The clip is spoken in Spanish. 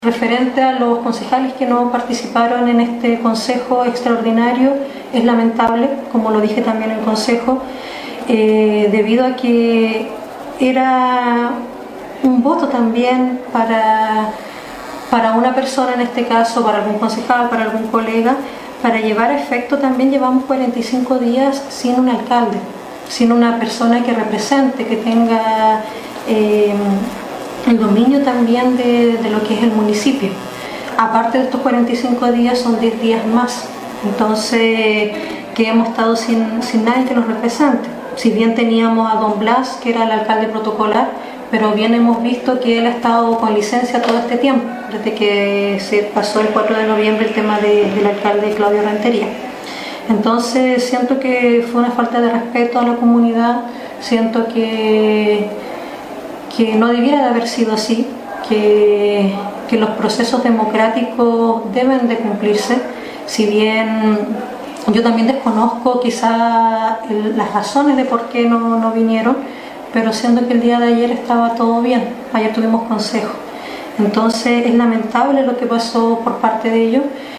Referente a los concejales que no participaron en este consejo extraordinario, es lamentable, como lo dije también en el consejo, debido a que era un voto también para una persona, en este caso, para algún concejal, para algún colega. Para llevar a efecto también llevamos 45 días sin un alcalde, sin una persona que represente, que tenga el dominio también de lo que es el municipio. Aparte de estos 45 días son 10 días más, entonces que hemos estado sin nadie que nos represente. Si bien teníamos a don Blas, que era el alcalde protocolar, pero bien hemos visto que él ha estado con licencia todo este tiempo, desde que se pasó el 4 de noviembre el tema del alcalde Claudio Rentería. Entonces siento que fue una falta de respeto a la comunidad, siento que no debiera de haber sido así, que los procesos democráticos deben de cumplirse, si bien yo también desconozco quizá las razones de por qué no vinieron, pero siendo que el día de ayer estaba todo bien, ayer tuvimos consejo. Entonces es lamentable lo que pasó por parte de ellos.